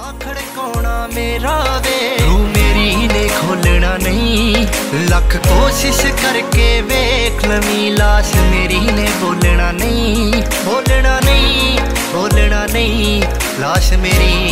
खड़काना मेरा वे तू मेरी ने खोलना नहीं लख कोशिश करके वेख लवी लाश मेरी ने बोलना नहीं बोलना नहीं बोलना नहीं लाश मेरी